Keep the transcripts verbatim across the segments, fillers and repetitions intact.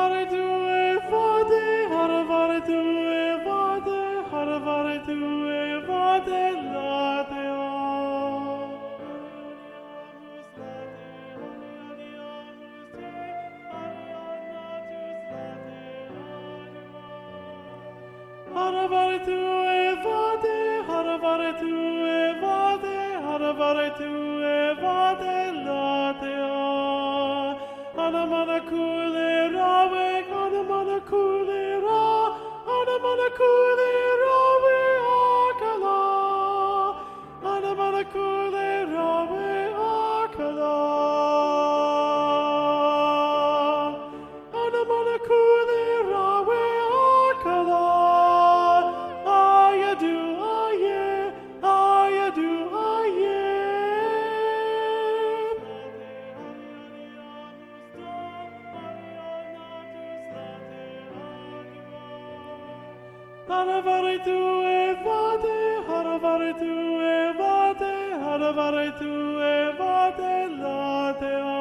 Haravaretu evade, haravaretu evade, haravaretu evade lateo. Haravaretu evade, haravaretu evade, haravaretu evade lateo. Anamanakule rawe, anamanakule ra, anamanakule rawe akala. Anamanakule rawe akala. Anamanakule rawe akala. Ayadu aye, ayadu aye. Haravaretu evade, haravaretu evade, haravaretu evade lateo.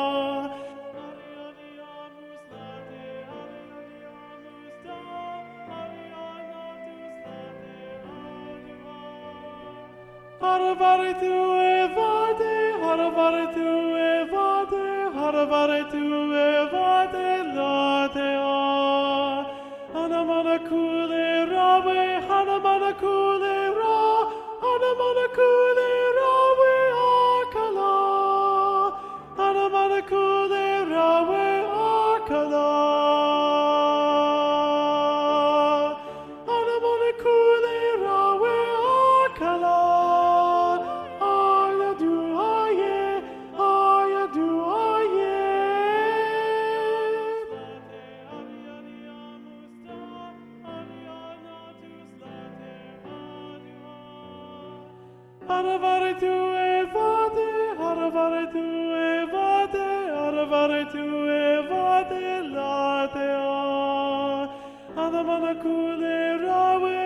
Haravaretu evade, haravaretu evade, haravaretu evade lateo. Anamanakule rawe, anamanakule ra, anamanakule rawe akala. Anamanakule rawe akala. Anamanakule rawe akala. Ayadu aye, ayadu aye. Haravaretu evade, haravaretu evade, haravaretu evade lateo. Anamanakule rawe